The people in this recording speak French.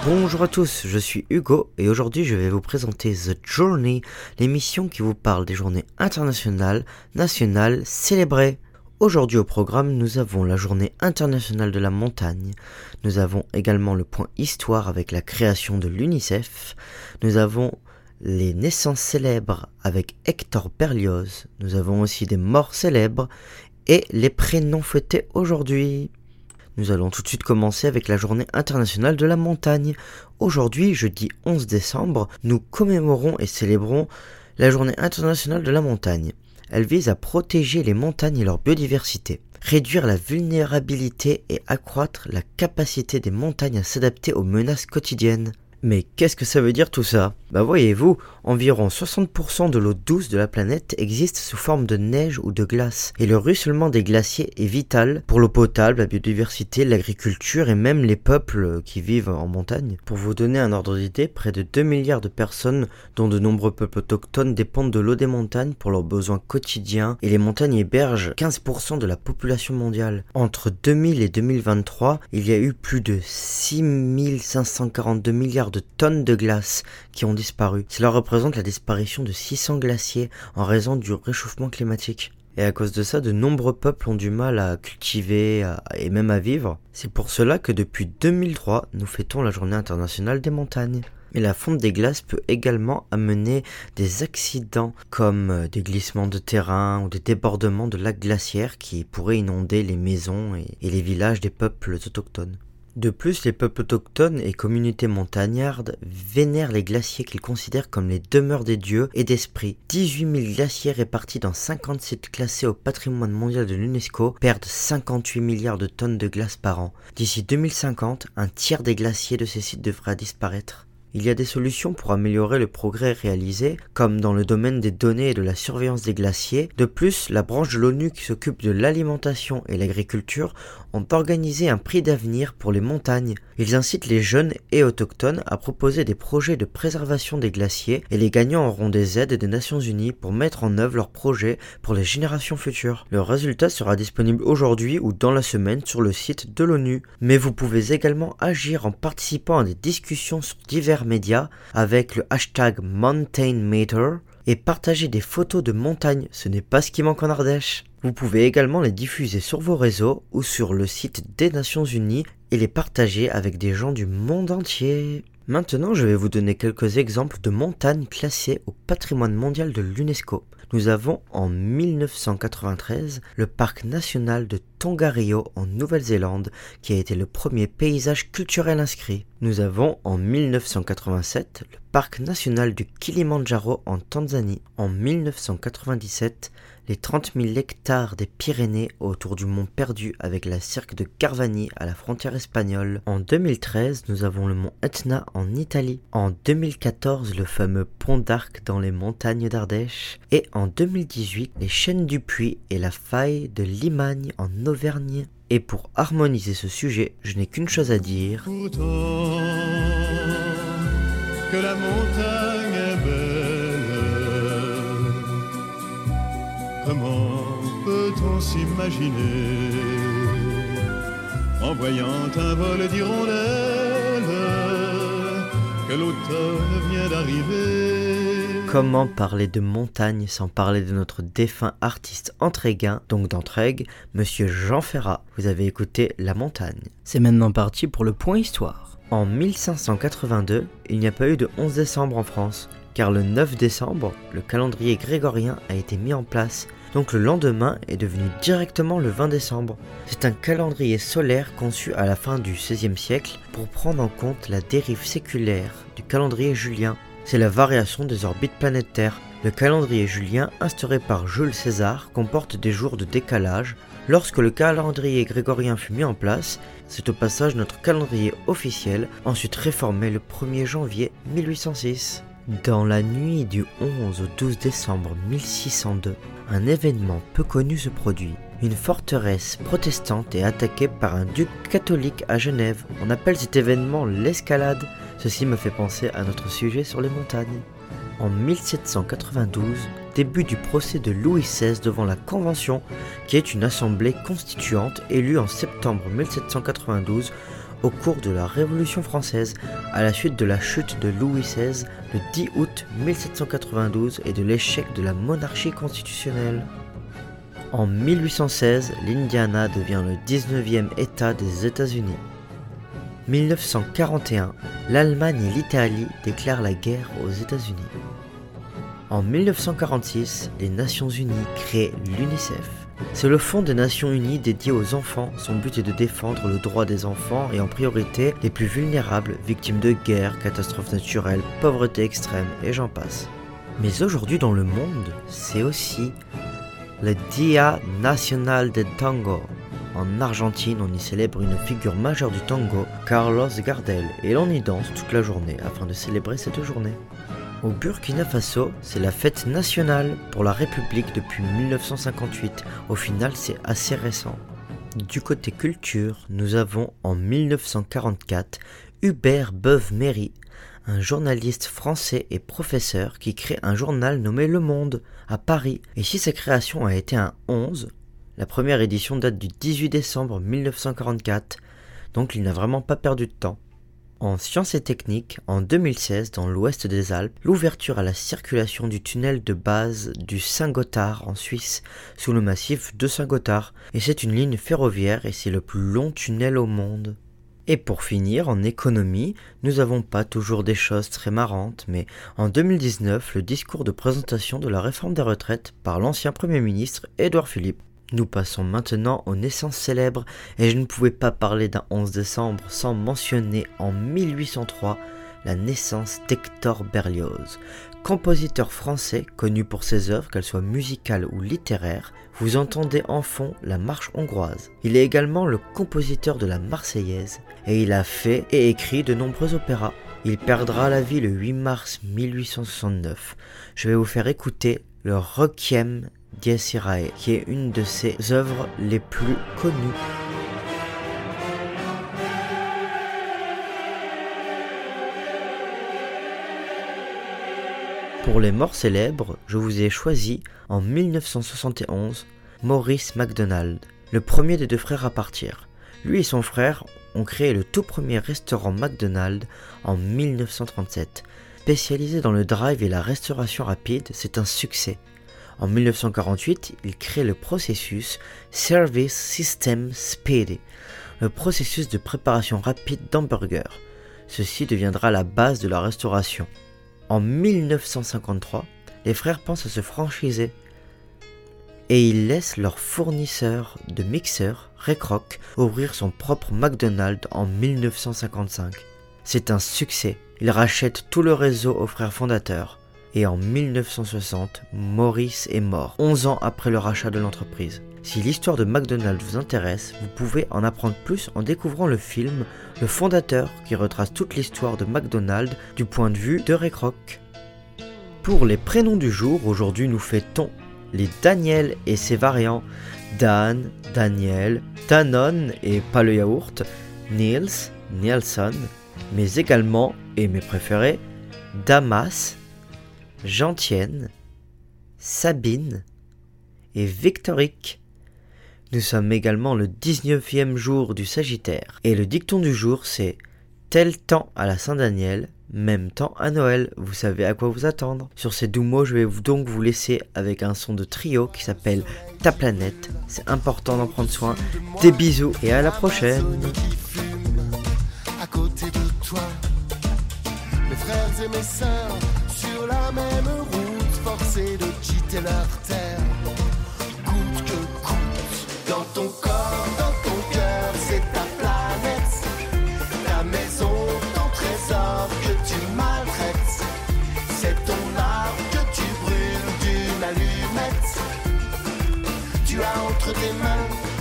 Bonjour à tous, je suis Hugo et aujourd'hui je vais vous présenter The Journey, l'émission qui vous parle des journées internationales, nationales, célébrées. Aujourd'hui au programme, nous avons la journée internationale de la montagne, nous avons également le point histoire avec la création de l'UNICEF, nous avons les naissances célèbres avec Hector Berlioz, nous avons aussi des morts célèbres et les prénoms fêtés aujourd'hui. Nous allons tout de suite commencer avec la journée internationale de la montagne. Aujourd'hui, jeudi 11 décembre, nous commémorons et célébrons la journée internationale de la montagne. Elle vise à protéger les montagnes et leur biodiversité, réduire la vulnérabilité et accroître la capacité des montagnes à s'adapter aux menaces quotidiennes. Mais qu'est-ce que ça veut dire tout ça ? Voyez-vous, environ 60% de l'eau douce de la planète existe sous forme de neige ou de glace, et le ruissellement des glaciers est vital pour l'eau potable, la biodiversité, l'agriculture et même les peuples qui vivent en montagne. Pour vous donner un ordre d'idée, près de 2 milliards de personnes, dont de nombreux peuples autochtones, dépendent de l'eau des montagnes pour leurs besoins quotidiens, et les montagnes hébergent 15% de la population mondiale. Entre 2000 et 2023, il y a eu plus de 6542 milliards de tonnes de glace qui ont disparu. Cela représente la disparition de 600 glaciers en raison du réchauffement climatique. Et à cause de ça, de nombreux peuples ont du mal à cultiver et même à vivre. C'est pour cela que depuis 2003, nous fêtons la journée internationale des montagnes. Mais la fonte des glaces peut également amener des accidents comme des glissements de terrain ou des débordements de lacs glaciaires qui pourraient inonder les maisons et les villages des peuples autochtones. De plus, les peuples autochtones et communautés montagnardes vénèrent les glaciers qu'ils considèrent comme les demeures des dieux et d'esprits. 18 000 glaciers répartis dans 50 sites classés au patrimoine mondial de l'UNESCO perdent 58 milliards de tonnes de glace par an. D'ici 2050, un tiers des glaciers de ces sites devra disparaître. Il y a des solutions pour améliorer le progrès réalisé, comme dans le domaine des données et de la surveillance des glaciers. De plus, la branche de l'ONU qui s'occupe de l'alimentation et l'agriculture ont organisé un prix d'avenir pour les montagnes. Ils incitent les jeunes et autochtones à proposer des projets de préservation des glaciers et les gagnants auront des aides des Nations Unies pour mettre en œuvre leurs projets pour les générations futures. Le résultat sera disponible aujourd'hui ou dans la semaine sur le site de l'ONU. Mais vous pouvez également agir en participant à des discussions sur divers médias avec le hashtag MountainMatter et partager des photos de montagnes, ce n'est pas ce qui manque en Ardèche. Vous pouvez également les diffuser sur vos réseaux ou sur le site des Nations Unies et les partager avec des gens du monde entier. Maintenant, je vais vous donner quelques exemples de montagnes classées au patrimoine mondial de l'UNESCO. Nous avons en 1993 le parc national de Tongariro en Nouvelle-Zélande qui a été le premier paysage culturel inscrit. Nous avons en 1987 le parc national du Kilimandjaro en Tanzanie. En 1997, les 30 000 hectares des Pyrénées autour du mont Perdu avec la cirque de Garvani à la frontière espagnole. En 2013, nous avons le mont Etna en Italie. En 2014, le fameux pont d'Arc dans les montagnes d'Ardèche. Et en 2018, les chaînes du Puy et la faille de Limagne en Auvergne. Et pour harmoniser ce sujet, je n'ai qu'une chose à dire. Pourtant que la montagne est belle, comment peut-on s'imaginer en voyant un vol d'hirondelles que l'automne vient d'arriver? Comment parler de montagne sans parler de notre défunt artiste entréguin, donc d'Entraigue, Monsieur Jean Ferrat. Vous avez écouté La Montagne. C'est maintenant parti pour le point histoire. En 1582, il n'y a pas eu de 11 décembre en France, car le 9 décembre, le calendrier grégorien a été mis en place, donc le lendemain est devenu directement le 20 décembre. C'est un calendrier solaire conçu à la fin du XVIe siècle pour prendre en compte la dérive séculaire du calendrier julien. C'est la variation des orbites planétaires. Le calendrier julien instauré par Jules César comporte des jours de décalage. Lorsque le calendrier grégorien fut mis en place, c'est au passage notre calendrier officiel, ensuite réformé le 1er janvier 1806. Dans la nuit du 11 au 12 décembre 1602, un événement peu connu se produit. Une forteresse protestante est attaquée par un duc catholique à Genève. On appelle cet événement l'escalade. Ceci me fait penser à notre sujet sur les montagnes. En 1792, début du procès de Louis XVI devant la Convention, qui est une assemblée constituante élue en septembre 1792 au cours de la Révolution française, à la suite de la chute de Louis XVI le 10 août 1792 et de l'échec de la monarchie constitutionnelle. En 1816, l'Indiana devient le 19e État des États-Unis. 1941, l'Allemagne et l'Italie déclarent la guerre aux États-Unis. En 1946, les Nations Unies créent l'UNICEF. C'est le Fonds des Nations Unies dédié aux enfants. Son but est de défendre le droit des enfants et en priorité les plus vulnérables, victimes de guerres, catastrophes naturelles, pauvreté extrême et j'en passe. Mais aujourd'hui dans le monde, c'est aussi le Dia Nacional del Tango. En Argentine, on y célèbre une figure majeure du tango, Carlos Gardel, et l'on y danse toute la journée afin de célébrer cette journée. Au Burkina Faso, c'est la fête nationale pour la République depuis 1958. Au final, c'est assez récent. Du côté culture, nous avons en 1944 Hubert Beuve-Méry, un journaliste français et professeur qui crée un journal nommé Le Monde à Paris. Et si sa création a été un 11, la première édition date du 18 décembre 1944, donc il n'a vraiment pas perdu de temps. En sciences et techniques, en 2016, dans l'ouest des Alpes, l'ouverture à la circulation du tunnel de base du Saint-Gothard en Suisse, sous le massif de Saint-Gothard, et c'est une ligne ferroviaire et c'est le plus long tunnel au monde. Et pour finir, en économie, nous n'avons pas toujours des choses très marrantes, mais en 2019, le discours de présentation de la réforme des retraites par l'ancien Premier ministre Édouard Philippe. Nous passons maintenant aux naissances célèbres et je ne pouvais pas parler d'un 11 décembre sans mentionner en 1803 la naissance d'Hector Berlioz, compositeur français connu pour ses œuvres, qu'elles soient musicales ou littéraires. Vous entendez en fond la marche hongroise. Il est également le compositeur de la Marseillaise et il a fait et écrit de nombreux opéras. Il perdra la vie le 8 mars 1869. Je vais vous faire écouter le Requiem Dies Irae, qui est une de ses œuvres les plus connues. Pour les morts célèbres, je vous ai choisi en 1971 Maurice McDonald, le premier des deux frères à partir. Lui et son frère ont créé le tout premier restaurant McDonald's en 1937. Spécialisé dans le drive et la restauration rapide, c'est un succès. En 1948, il crée le processus Service System Speedy, le processus de préparation rapide d'hamburgers. Ceci deviendra la base de la restauration. En 1953, les frères pensent à se franchiser et ils laissent leur fournisseur de mixeurs, Ray Kroc, ouvrir son propre McDonald's en 1955. C'est un succès. Ils rachètent tout le réseau aux frères fondateurs. Et en 1960, Maurice est mort, 11 ans après le rachat de l'entreprise. Si l'histoire de McDonald's vous intéresse, vous pouvez en apprendre plus en découvrant le film Le Fondateur, qui retrace toute l'histoire de McDonald's du point de vue de Ray Kroc. Pour les prénoms du jour, aujourd'hui nous fêtons les Daniel et ses variants, Dan, Daniel, Danone et pas le yaourt, Niels, Nielson, mais également, et mes préférés, Damas, Gentienne, Sabine et Victorique. Nous sommes également le 19e jour du Sagittaire et le dicton du jour c'est « Tel temps à la Saint-Daniel, même temps à Noël ». Vous savez à quoi vous attendre. Sur ces doux mots, je vais donc vous laisser avec un son de trio qui s'appelle « Ta planète ». C'est important d'en prendre soin. Des bisous et à la prochaine. À côté de toi, mes frères et mes sœurs sur la même route, forcés de quitter leur terre, coûte que coûte. Dans ton corps, dans ton cœur, c'est ta planète, ta maison, ton trésor que tu maltraites. C'est ton art que tu brûles d'une allumette. Tu as entre tes mains